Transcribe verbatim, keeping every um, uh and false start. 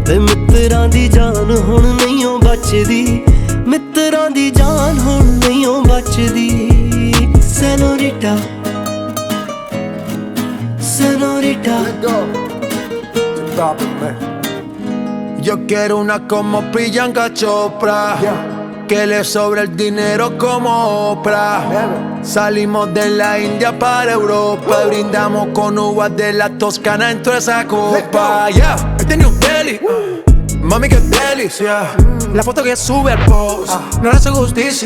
ते मित्रां दी जान हुण नहीं ओ बचदी, मित्रां दी जान हुण नहीं ओ बचदी। Senorita, senorita. Yo quiero una como Priyanka Chopra, yeah, que le sobre el dinero como Oprah. Yeah. Salimos de la India para Europa, uh, brindamos con uvas de la Toscana en toda esa copa. Yeah, este New Delhi, uh, mami que delicia, mm, la foto que sube al post, uh, no le hace justicia.